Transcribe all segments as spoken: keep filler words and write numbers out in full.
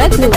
Raghu.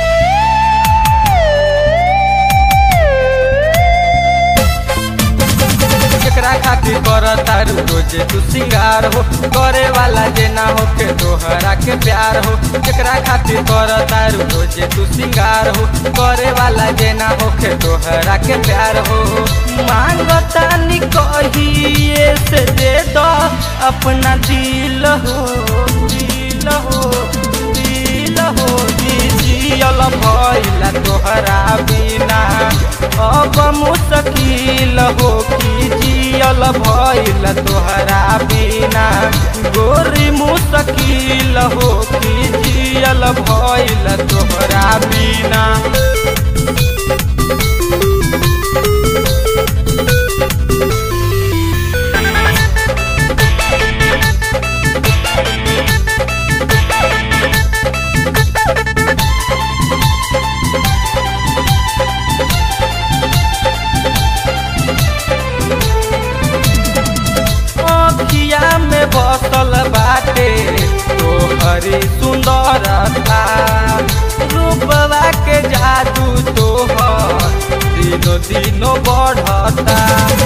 केकरा खातिर कर तारू रोजे तू सिंगार हो, करे वाला जे ना होके तोहरा के प्यार हो। केकरा खातिर कर तारू रोजे तू सिंगार हो, करे वाला जे ना होके तोहरा के प्यार हो। मांगता नी कहिए से दे दो अपना दिल हो, दिल हो, दिल हो। जियल भइला तोहरा बिना अब मुश्किल हो कि जियल भइला तोहरा बिना गोरी मुश्किल हो कि जियल भइला तोहरा बिना। अखिया में बसल बाटे तोहरी सुंदरता, रूपवा के जादू तोहर दिनो दिनो बढ़ता।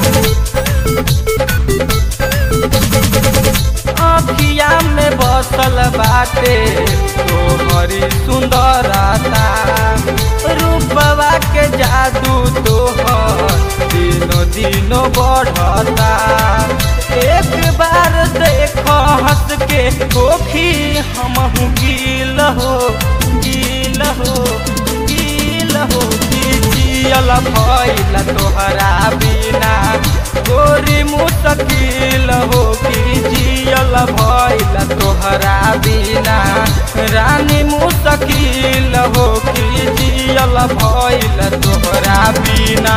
अखिया में बसल बाटे तोहरी सुंदरता, रूपवा के जादू तोहर दिनो दिनो बढ़ता। एक बार देखो हंस के कोखी हमहू गील हो, गील हो, गील हो। जियल भइला तोहरा बिना गोरी मुश्किल हो कि जियल भइला तोहरा बिना रानी मुश्किल हो कि जियल भइला तोहरा बिना।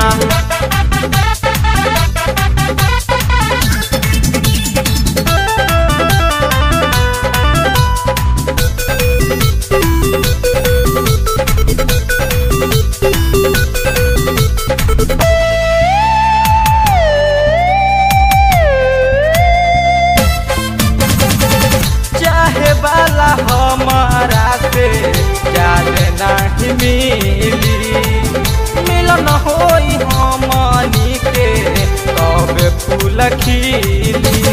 चाहे वाला हमारा से जाने नहीं मिली, मिलन होई हमनी के तब फूल खिली।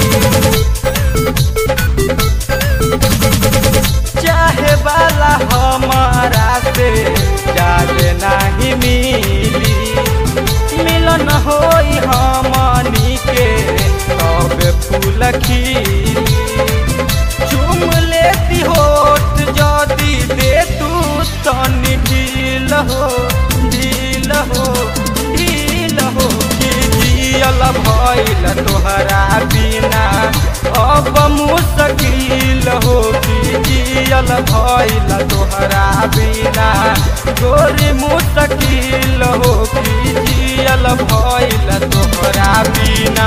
चाहे वाला हमारा से जाने नहीं मिली, मिलन होई हमनी के तब फूल खिली। चुम लेती होत जदी दे तू तनी ढील हो, ढील हो, ढील हो। कि जियल भइला तोहरा बिना अब मुश्किल हो कि जियल भइला तोहरा बिना गोरी मुश्किल हो कि जियल भइला तोहरा बिना।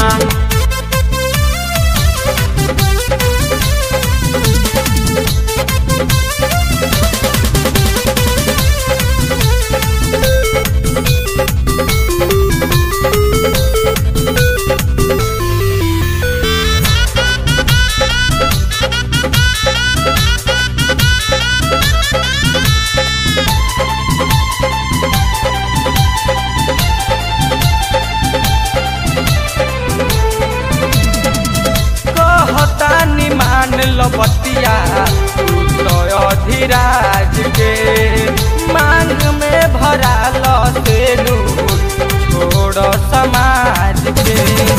कहतानी मान लो बतिया तू तो अधिराज के मांग में भरा लो तेनू छोड़ समाज के।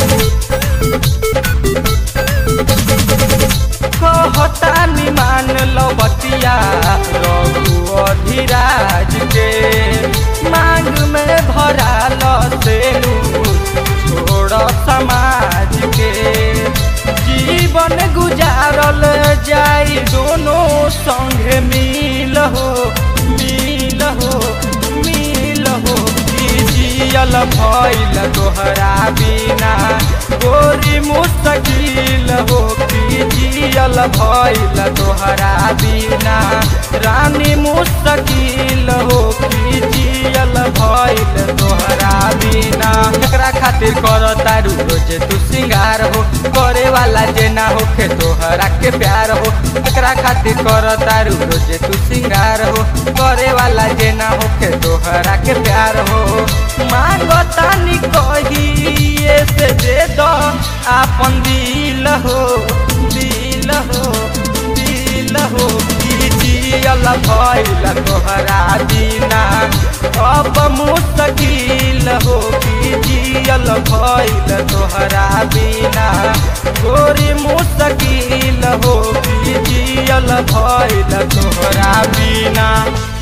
कहतानी मान लो बतिया रघु अधिराज के मांग में भरा लो तेनू छोड़ समाज के। जीवन गुजारल जाई दोनों संगे मिल हो, मिल हो, मिल हो। कि जियल भइला तोहरा बिना गोरी मुश्किल हो कि जियल भइला तोहरा बिना रानी मुश्किल हो कि जियल भइला तोहरा बिना। एकरा खातिर कर तारू रोजे तू सिंगार हो, करे वाला जे ना होखे तोहरा के प्यार हो। केकरा खातिर कर तारू रोजे तू सिंगार हो करे वाला जे ना होके तोहरा के प्यार हो मांगतानी कहिए से दे दो आपन दिल हो दिल हो दिल हो जियल भइल तोहरा बिना अब मुश्किल हो जियल भइल तोहरा बिना गोरी मुश्किल हो जियल भइल तोहरा बिना।